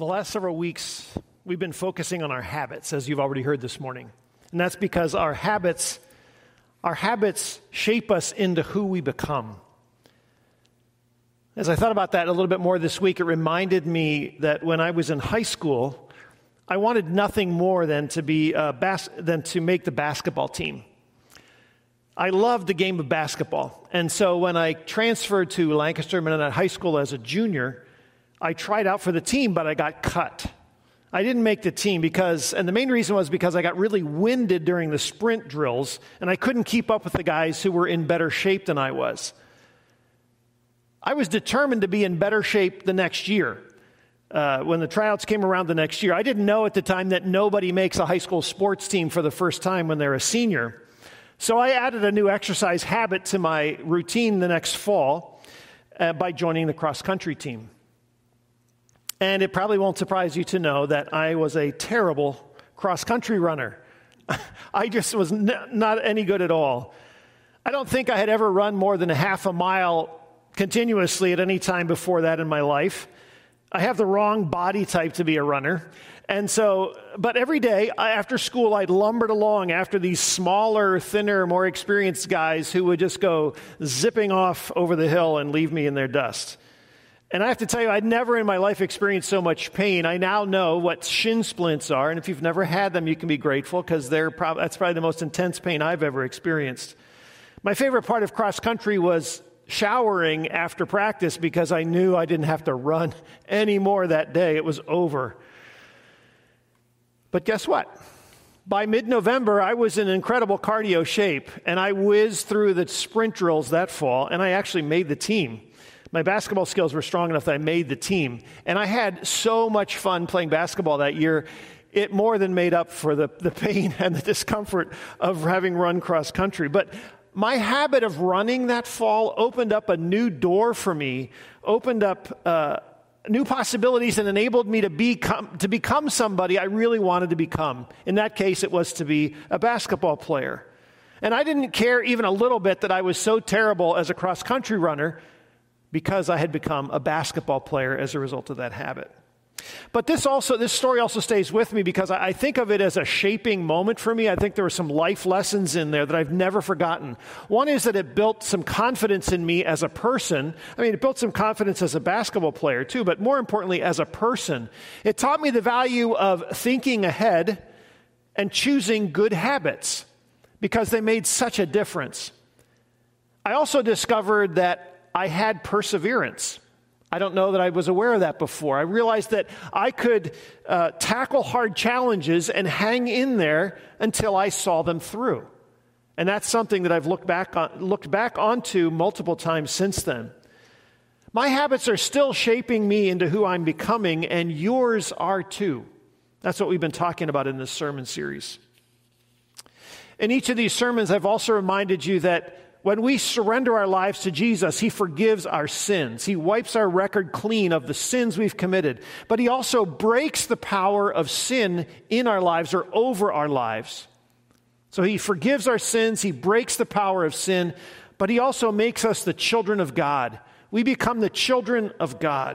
The last several weeks, we've been focusing on our habits, as you've already heard this morning. And that's because our habits shape us into who we become. As I thought about that a little bit more this week, it reminded me that when I was in high school, I wanted nothing more than to make the basketball team. I loved the game of basketball. And so when I transferred to Lancaster Mennonite High School as a junior, I tried out for the team, but I got cut. I didn't make the team and the main reason was because I got really winded during the sprint drills, and I couldn't keep up with the guys who were in better shape than I was. I was determined to be in better shape the next year. When the tryouts came around the next year, I didn't know at the time that nobody makes a high school sports team for the first time when they're a senior. So I added a new exercise habit to my routine the next fall by joining the cross-country team. And it probably won't surprise you to know that I was a terrible cross-country runner. I just was not any good at all. I don't think I had ever run more than a half a mile continuously at any time before that in my life. I have the wrong body type to be a runner. But every day after school, I'd lumbered along after these smaller, thinner, more experienced guys who would just go zipping off over the hill and leave me in their dust. And I have to tell you, I'd never in my life experienced so much pain. I now know what shin splints are, and if you've never had them, you can be grateful because that's probably the most intense pain I've ever experienced. My favorite part of cross-country was showering after practice because I knew I didn't have to run anymore that day. It was over. But guess what? By mid-November, I was in incredible cardio shape, and I whizzed through the sprint drills that fall, and I actually made the team. My basketball skills were strong enough that I made the team. And I had so much fun playing basketball that year, it more than made up for the pain and the discomfort of having run cross-country. But my habit of running that fall opened up a new door for me, opened up new possibilities, and enabled me to become somebody I really wanted to become. In that case, it was to be a basketball player. And I didn't care even a little bit that I was so terrible as a cross-country runner because I had become a basketball player as a result of that habit. But this story also stays with me because I think of it as a shaping moment for me. I think there were some life lessons in there that I've never forgotten. One is that it built some confidence in me as a person. It built some confidence as a basketball player too, but more importantly, as a person. It taught me the value of thinking ahead and choosing good habits because they made such a difference. I also discovered that I had perseverance. I don't know that I was aware of that before. I realized that I could tackle hard challenges and hang in there until I saw them through. And that's something that I've looked back onto multiple times since then. My habits are still shaping me into who I'm becoming, and yours are too. That's what we've been talking about in this sermon series. In each of these sermons, I've also reminded you that when we surrender our lives to Jesus, He forgives our sins. He wipes our record clean of the sins we've committed. But He also breaks the power of sin in our lives or over our lives. So He forgives our sins. He breaks the power of sin. But He also makes us the children of God. We become the children of God.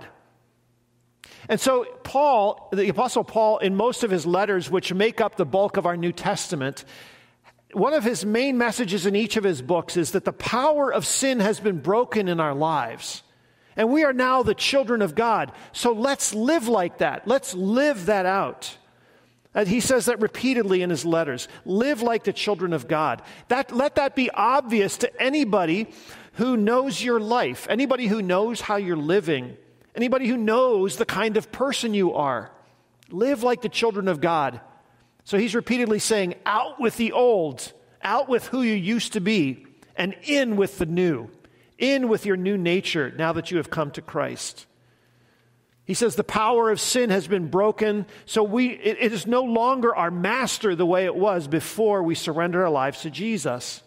And so the Apostle Paul, in most of his letters, which make up the bulk of our New Testament, one of his main messages in each of his books is that the power of sin has been broken in our lives. And we are now the children of God. So let's live like that. Let's live that out. And he says that repeatedly in his letters. Live like the children of God. Let that be obvious to anybody who knows your life, anybody who knows how you're living, anybody who knows the kind of person you are. Live like the children of God. So he's repeatedly saying, out with the old, out with who you used to be, and in with the new, in with your new nature now that you have come to Christ. He says the power of sin has been broken, so it is no longer our master the way it was before we surrendered our lives to Jesus.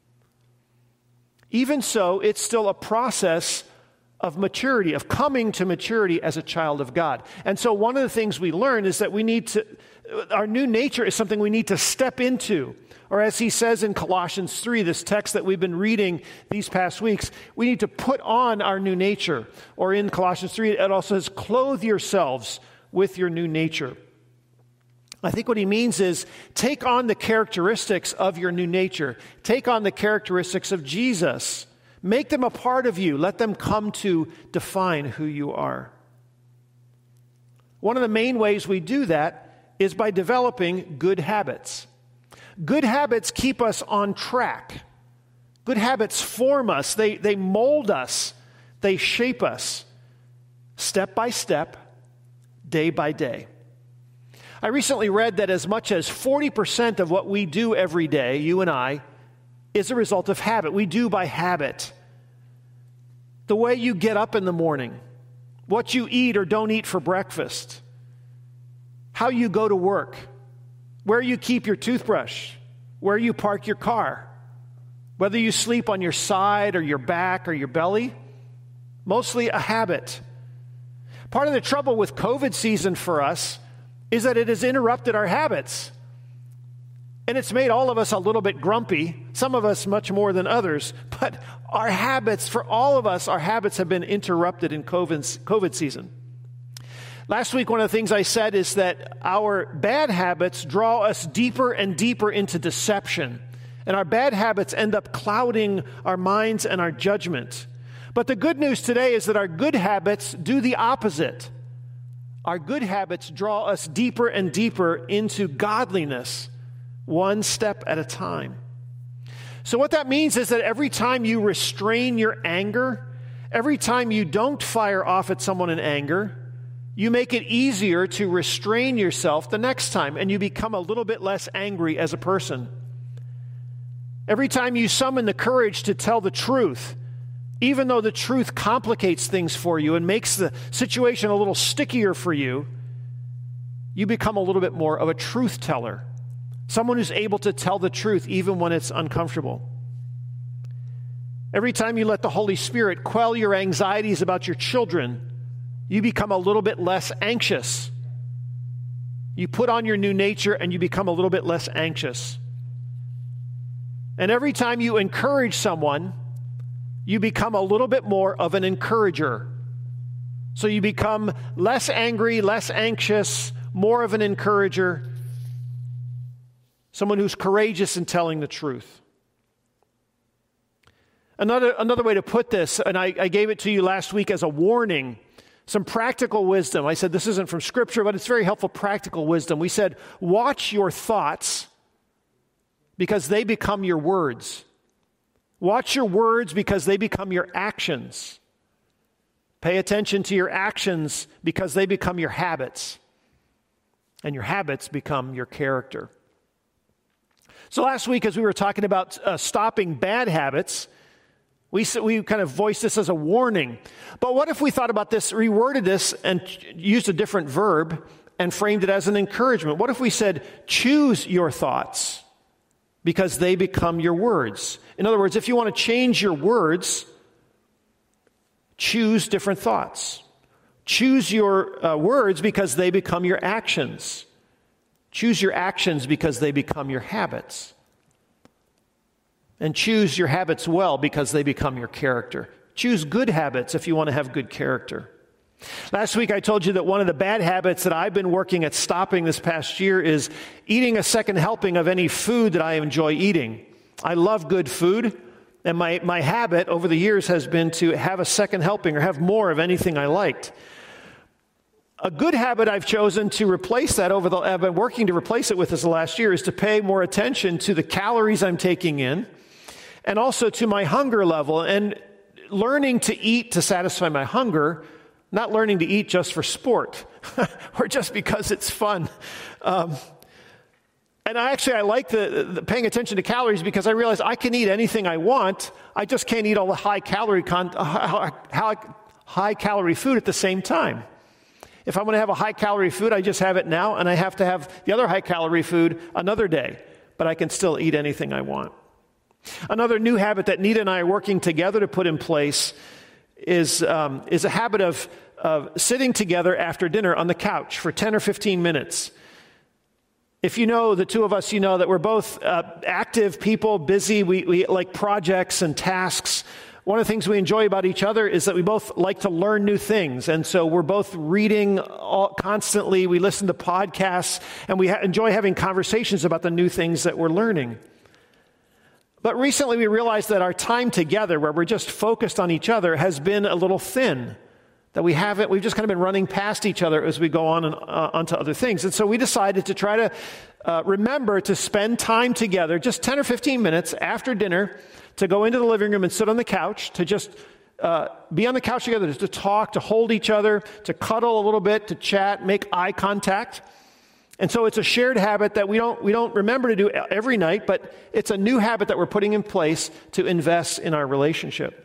Even so, it's still a process of maturity, of coming to maturity as a child of God. And so one of the things we learn is that our new nature is something we need to step into. Or as he says in Colossians 3, this text that we've been reading these past weeks, we need to put on our new nature. Or in Colossians 3, it also says, clothe yourselves with your new nature. I think what he means is take on the characteristics of your new nature. Take on the characteristics of Jesus. Make them a part of you. Let them come to define who you are. One of the main ways we do that is by developing good habits. Good habits keep us on track. Good habits form us. They mold us. They shape us step by step, day by day. I recently read that as much as 40% of what we do every day, you and I, is a result of habit. We do by habit. The way you get up in the morning, what you eat or don't eat for breakfast, how you go to work, where you keep your toothbrush, where you park your car, whether you sleep on your side or your back or your belly, mostly a habit. Part of the trouble with COVID season for us is that it has interrupted our habits. And it's made all of us a little bit grumpy, some of us much more than others. But our habits, for all of us, our habits have been interrupted in COVID season. Last week, one of the things I said is that our bad habits draw us deeper and deeper into deception. And our bad habits end up clouding our minds and our judgment. But the good news today is that our good habits do the opposite. Our good habits draw us deeper and deeper into godliness, one step at a time. So what that means is that every time you restrain your anger, every time you don't fire off at someone in anger, you make it easier to restrain yourself the next time, and you become a little bit less angry as a person. Every time you summon the courage to tell the truth, even though the truth complicates things for you and makes the situation a little stickier for you, you become a little bit more of a truth teller, someone who's able to tell the truth even when it's uncomfortable. Every time you let the Holy Spirit quell your anxieties about your children, you become a little bit less anxious. You put on your new nature and you become a little bit less anxious. And every time you encourage someone, you become a little bit more of an encourager. So you become less angry, less anxious, more of an encourager, someone who's courageous in telling the truth. Another way to put this, and I gave it to you last week as a warning, some practical wisdom. I said this isn't from Scripture, but it's very helpful practical wisdom. We said, watch your thoughts because they become your words. Watch your words because they become your actions. Pay attention to your actions because they become your habits. And your habits become your character. So last week, as we were talking about stopping bad habits, we kind of voiced this as a warning. But what if we thought about this, reworded this, and used a different verb and framed it as an encouragement? What if we said, choose your thoughts because they become your words? In other words, if you want to change your words, choose different thoughts. Choose your words because they become your actions. Choose your actions because they become your habits. And choose your habits well because they become your character. Choose good habits if you want to have good character. Last week I told you that one of the bad habits that I've been working at stopping this past year is eating a second helping of any food that I enjoy eating. I love good food, and my habit over the years has been to have a second helping or have more of anything I liked. A good habit I've chosen to replace that I've been working to replace it with this last year is to pay more attention to the calories I'm taking in and also to my hunger level and learning to eat to satisfy my hunger, not learning to eat just for sport or just because it's fun. And I like the paying attention to calories because I realize I can eat anything I want. I just can't eat all the high calorie food at the same time. If I want to have a high calorie food, I just have it now, and I have to have the other high calorie food another day. But I can still eat anything I want. Another new habit that Nita and I are working together to put in place is a habit of sitting together after dinner on the couch for 10 or 15 minutes. If you know the two of us, you know that we're both active people, busy. We like projects and tasks. one of the things we enjoy about each other is that we both like to learn new things. And so we're both reading constantly. We listen to podcasts, and we enjoy having conversations about the new things that we're learning. But recently we realized that our time together, where we're just focused on each other, has been a little thin. That we've just kind of been running past each other as we go on and onto other things. And so we decided to try to remember to spend time together, just 10 or 15 minutes after dinner, to go into the living room and sit on the couch, to just be on the couch together, just to talk, to hold each other, to cuddle a little bit, to chat, make eye contact. And so it's a shared habit that we don't remember to do every night, but it's a new habit that we're putting in place to invest in our relationship.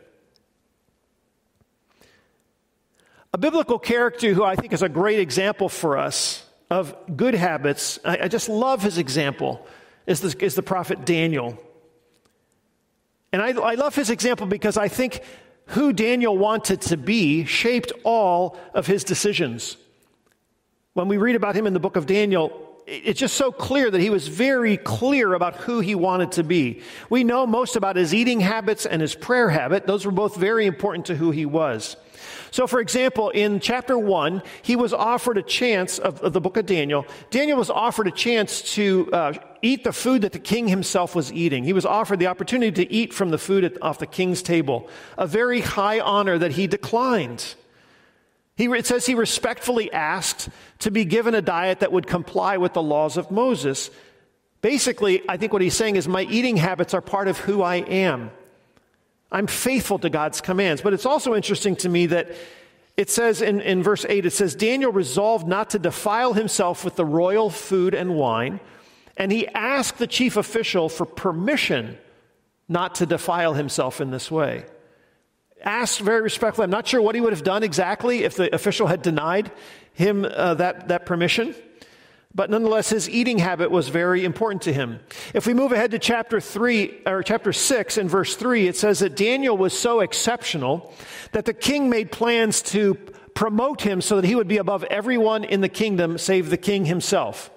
A biblical character who I think is a great example for us of good habits, I just love his example, is the prophet Daniel. And I love his example because I think who Daniel wanted to be shaped all of his decisions. When we read about him in the book of Daniel, it's just so clear that he was very clear about who he wanted to be. We know most about his eating habits and his prayer habit. Those were both very important to who he was. So, for example, in chapter 1, he was offered a chance of the book of Daniel. Daniel was offered a chance to eat the food that the king himself was eating. He was offered the opportunity to eat from the food off the king's table, a very high honor that he declined. It says he respectfully asked to be given a diet that would comply with the laws of Moses. Basically, I think what he's saying is my eating habits are part of who I am. I'm faithful to God's commands. But it's also interesting to me that it says in verse 8, it says, Daniel resolved not to defile himself with the royal food and wine, and he asked the chief official for permission not to defile himself in this way. Asked very respectfully. I'm not sure what he would have done exactly if the official had denied him that permission. But nonetheless, his eating habit was very important to him. If we move ahead to chapter 6 in verse 3, it says that Daniel was so exceptional that the king made plans to promote him so that he would be above everyone in the kingdom save the king himself.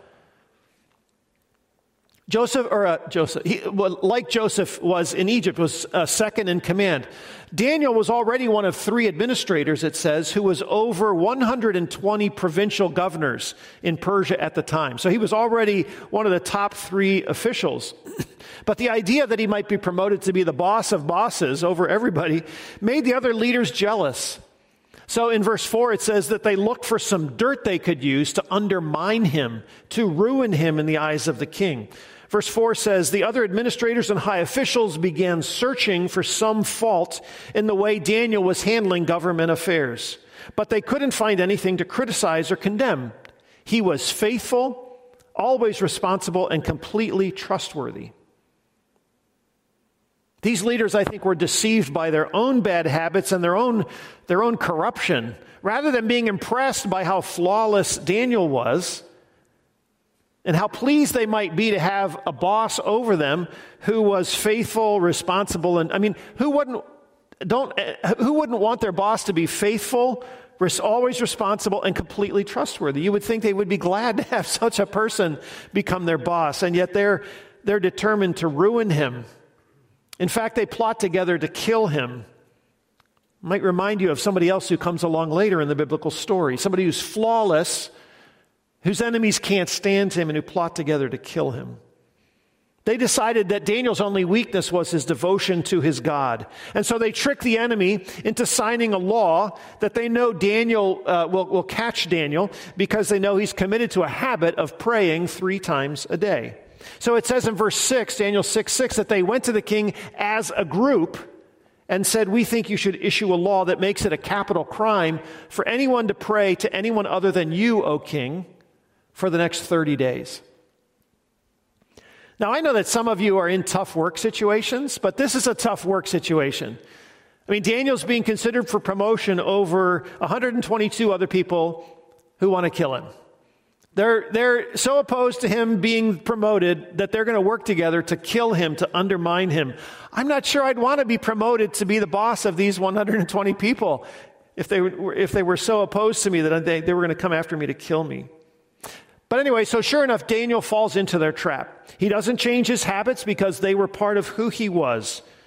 Like Joseph was in Egypt, was second in command. Daniel was already one of 3 administrators, it says, who was over 120 provincial governors in Persia at the time. So he was already one of the top 3 officials. But the idea that he might be promoted to be the boss of bosses over everybody made the other leaders jealous. So in verse 4, it says that they looked for some dirt they could use to undermine him, to ruin him in the eyes of the king. Verse 4 says, the other administrators and high officials began searching for some fault in the way Daniel was handling government affairs. But they couldn't find anything to criticize or condemn. He was faithful, always responsible, and completely trustworthy. These leaders, I think, were deceived by their own bad habits and their own corruption. Rather than being impressed by how flawless Daniel was, and how pleased they might be to have a boss over them who was faithful, responsible, and who wouldn't want their boss to be faithful, always responsible, and completely trustworthy? You would think they would be glad to have such a person become their boss, and yet they're determined to ruin him. In fact, they plot together to kill him. Might remind you of somebody else who comes along later in the biblical story, somebody who's flawless, whose enemies can't stand him, and who plot together to kill him. They decided that Daniel's only weakness was his devotion to his God. And so they tricked the enemy into signing a law that they know Daniel will catch Daniel because they know he's committed to a habit of praying 3 times a day. So it says in verse 6, Daniel 6:6, that they went to the king as a group and said, we think you should issue a law that makes it a capital crime for anyone to pray to anyone other than you, O king, for the next 30 days. Now, I know that some of you are in tough work situations, but this is a tough work situation. Daniel's being considered for promotion over 122 other people who want to kill him. They're so opposed to him being promoted that they're going to work together to kill him, to undermine him. I'm not sure I'd want to be promoted to be the boss of these 120 people if they were so opposed to me that they were going to come after me to kill me. But anyway, so sure enough, Daniel falls into their trap. He doesn't change his habits because they were part of who he was.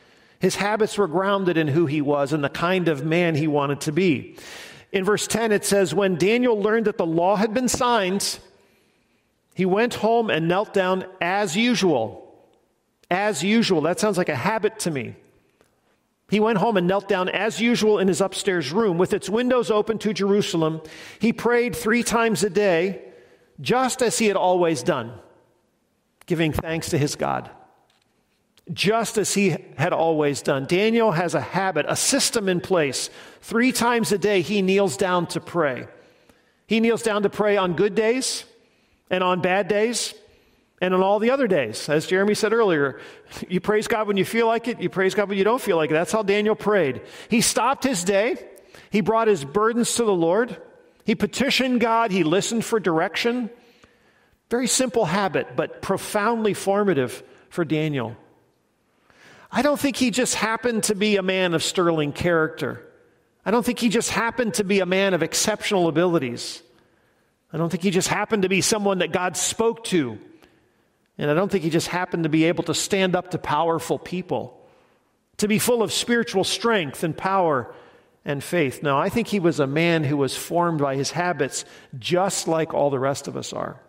His habits were grounded in who he was and the kind of man he wanted to be. In verse 10, it says, when Daniel learned that the law had been signed, he went home and knelt down as usual. As usual. That sounds like a habit to me. He went home and knelt down as usual in his upstairs room with its windows open to Jerusalem. He prayed 3 times a day, just as he had always done, giving thanks to his God. Just as he had always done. Daniel has a habit, a system in place. 3 times a day he kneels down to pray. He kneels down to pray on good days and on bad days and on all the other days. As Jeremy said earlier, you praise God when you feel like it, you praise God when you don't feel like it. That's how Daniel prayed. He stopped his day. He brought his burdens to the Lord. He petitioned God. He listened for direction. Very simple habit, but profoundly formative for Daniel. I don't think he just happened to be a man of sterling character. I don't think he just happened to be a man of exceptional abilities. I don't think he just happened to be someone that God spoke to. And I don't think he just happened to be able to stand up to powerful people, to be full of spiritual strength and power and faith. No, I think he was a man who was formed by his habits just like all the rest of us are.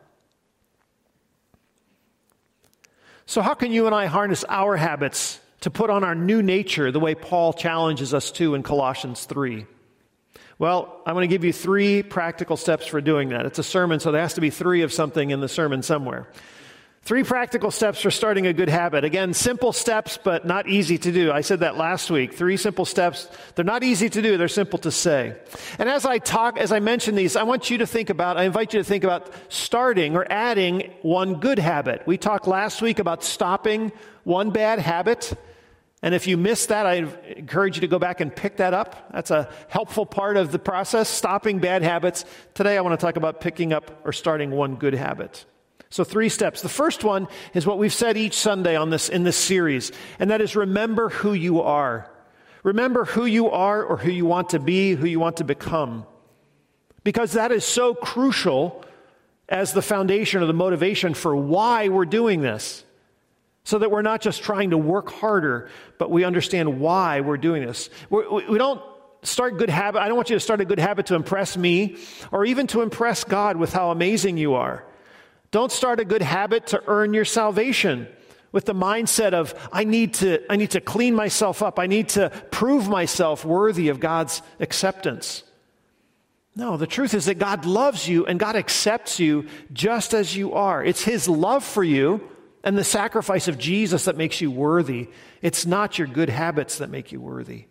So how can you and I harness our habits to put on our new nature the way Paul challenges us to in Colossians 3? Well, I'm going to give you 3 practical steps for doing that. It's a sermon, so there has to be 3 of something in the sermon somewhere. 3 practical steps for starting a good habit. Again, simple steps, but not easy to do. I said that last week. 3 simple steps. They're not easy to do. They're simple to say. And as I mention these, I invite you to think about starting or adding one good habit. We talked last week about stopping one bad habit. And if you missed that, I encourage you to go back and pick that up. That's a helpful part of the process, stopping bad habits. Today, I want to talk about picking up or starting one good habit. So 3 steps. The first one is what we've said each Sunday in this series, and that is remember who you are. Remember who you are or who you want to be, who you want to become. Because that is so crucial as the foundation or the motivation for why we're doing this. So that we're not just trying to work harder, but we understand why we're doing this. We don't start good habit. I don't want you to start a good habit to impress me or even to impress God with how amazing you are. Don't start a good habit to earn your salvation with the mindset of, I need to clean myself up. I need to prove myself worthy of God's acceptance. No, the truth is that God loves you and God accepts you just as you are. It's His love for you and the sacrifice of Jesus that makes you worthy. It's not your good habits that make you worthy.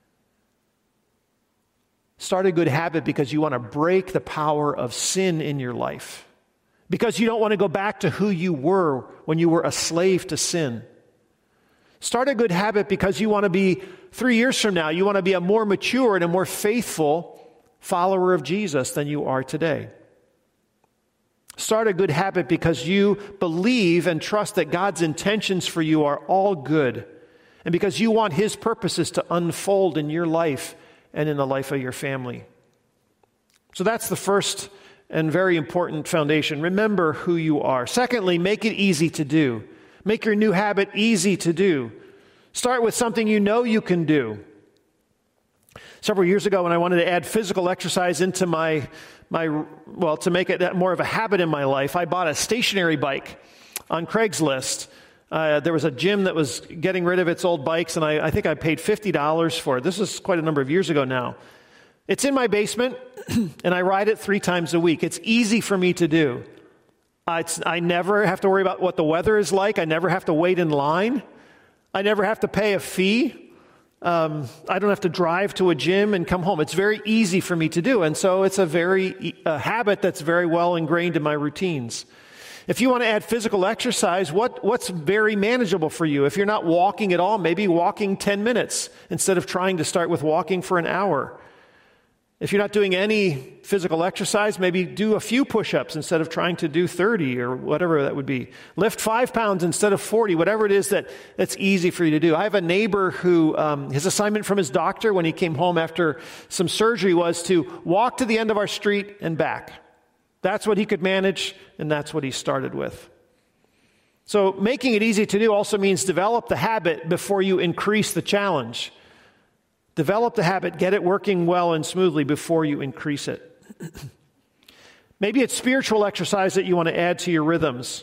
Start a good habit because you want to break the power of sin in your life. Because you don't want to go back to who you were when you were a slave to sin. Start a good habit because you want to be, 3 years from now, you want to be a more mature and a more faithful follower of Jesus than you are today. Start a good habit because you believe and trust that God's intentions for you are all good, and because you want His purposes to unfold in your life and in the life of your family. So that's the first and very important foundation. Remember who you are. Secondly, make it easy to do. Make your new habit easy to do. Start with something you know you can do. Several years ago, when I wanted to add physical exercise into to make it more of a habit in my life, I bought a stationary bike on Craigslist. There was a gym that was getting rid of its old bikes, and I think I paid $50 for it. This is quite a number of years ago now. It's in my basement, and I ride it 3 times a week. It's easy for me to do. I never have to worry about what the weather is like. I never have to wait in line. I never have to pay a fee. I don't have to drive to a gym and come home. It's very easy for me to do, and so it's a habit that's very well ingrained in my routines. If you want to add physical exercise, what's very manageable for you? If you're not walking at all, maybe walking 10 minutes instead of trying to start with walking for an hour. If you're not doing any physical exercise, maybe do a few push-ups instead of trying to do 30 or whatever that would be. Lift 5 pounds instead of 40, whatever it is that's easy for you to do. I have a neighbor who, his assignment from his doctor when he came home after some surgery was to walk to the end of our street and back. That's what he could manage, and that's what he started with. So making it easy to do also means develop the habit before you increase the challenge. Develop the habit, get it working well and smoothly before you increase it. Maybe it's spiritual exercise that you want to add to your rhythms.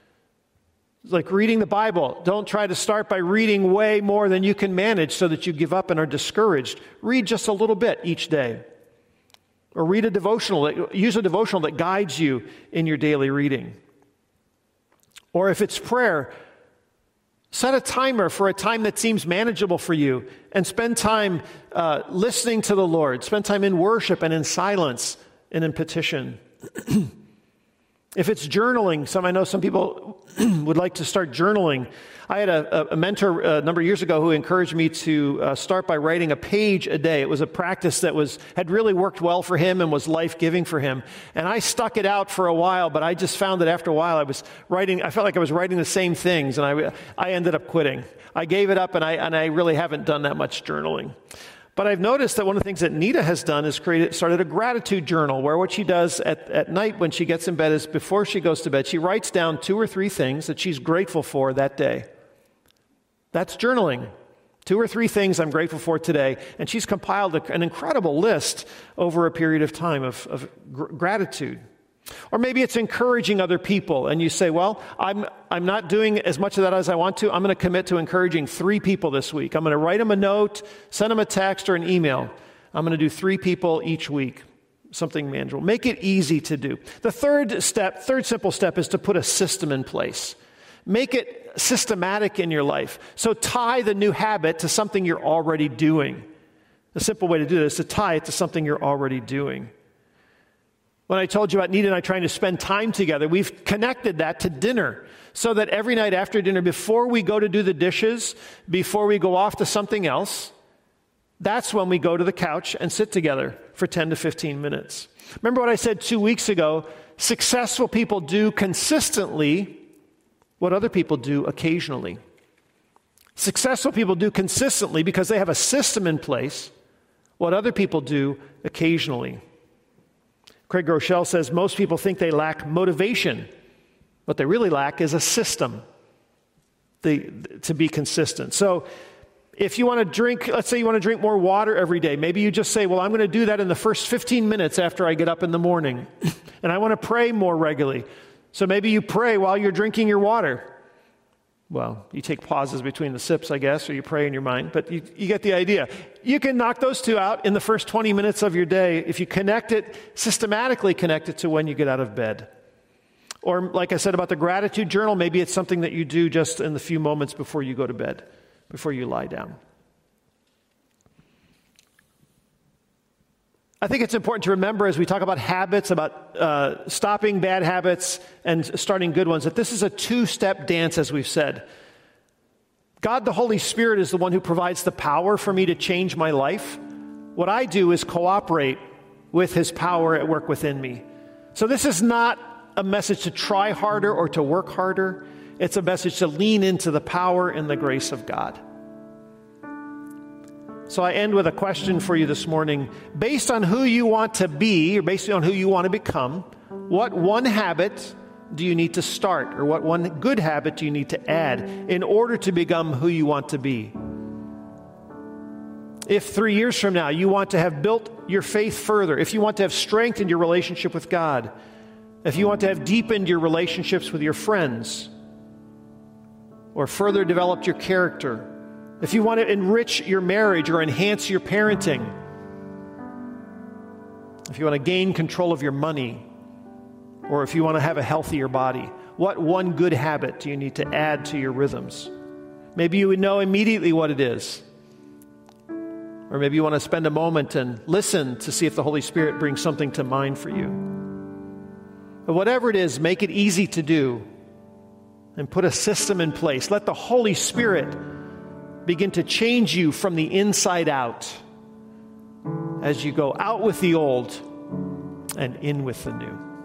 Like reading the Bible. Don't try to start by reading way more than you can manage so that you give up and are discouraged. Read just a little bit each day. Or read a devotional. Use a devotional that guides you in your daily reading. Or if it's prayer, set a timer for a time that seems manageable for you and spend time listening to the Lord. Spend time in worship and in silence and in petition. If it's journaling, I know some people would like to start journaling. I had a mentor a number of years ago who encouraged me to start by writing a page a day. It was a practice that had really worked well for him and was life-giving for him. And I stuck it out for a while, but I just found that after a while I felt like I was writing the same things, and I ended up quitting. I gave it up, and I really haven't done that much journaling. But I've noticed that one of the things that Nita has done is started a gratitude journal, where what she does at night when she gets in bed is before she goes to bed, she writes down 2 or 3 things that she's grateful for that day. That's journaling. 2 or 3 things I'm grateful for today. And she's compiled an incredible list over a period of time of gratitude. Or maybe it's encouraging other people, and you say, well, I'm not doing as much of that as I want to. I'm going to commit to encouraging 3 people this week. I'm going to write them a note, send them a text or an email. I'm going to do 3 people each week, something manageable. Make it easy to do. The third simple step is to put a system in place. Make it systematic in your life. So tie the new habit to something you're already doing. A simple way to do this is to tie it to something you're already doing. When I told you about Nita and I trying to spend time together, we've connected that to dinner so that every night after dinner, before we go to do the dishes, before we go off to something else, that's when we go to the couch and sit together for 10 to 15 minutes. Remember what I said 2 weeks ago? Successful people do consistently what other people do occasionally. Successful people do consistently because they have a system in place what other people do occasionally. Craig Groeschel says most people think they lack motivation. What they really lack is a system to be consistent. So if you want to drink, let's say you want to drink more water every day, maybe you just say, well, I'm going to do that in the first 15 minutes after I get up in the morning. And I want to pray more regularly. So maybe you pray while you're drinking your water. Well, you take pauses between the sips, I guess, or you pray in your mind, but you get the idea. You can knock those 2 out in the first 20 minutes of your day if you systematically connect it to when you get out of bed. Or like I said about the gratitude journal, maybe it's something that you do just in the few moments before you go to bed, before you lie down. I think it's important to remember as we talk about habits, about stopping bad habits and starting good ones, that this is a 2-step dance, as we've said. God, the Holy Spirit, is the one who provides the power for me to change my life. What I do is cooperate with His power at work within me. So this is not a message to try harder or to work harder. It's a message to lean into the power and the grace of God. So I end with a question for you this morning. Based on who you want to be, or based on who you want to become, what one habit do you need to start, or what one good habit do you need to add in order to become who you want to be? If 3 years from now you want to have built your faith further, if you want to have strengthened your relationship with God, if you want to have deepened your relationships with your friends, or further developed your character, if you want to enrich your marriage or enhance your parenting, if you want to gain control of your money, or if you want to have a healthier body, what one good habit do you need to add to your rhythms? Maybe you would know immediately what it is. Or maybe you want to spend a moment and listen to see if the Holy Spirit brings something to mind for you. But whatever it is, make it easy to do and put a system in place. Let the Holy Spirit begin to change you from the inside out as you go out with the old and in with the new.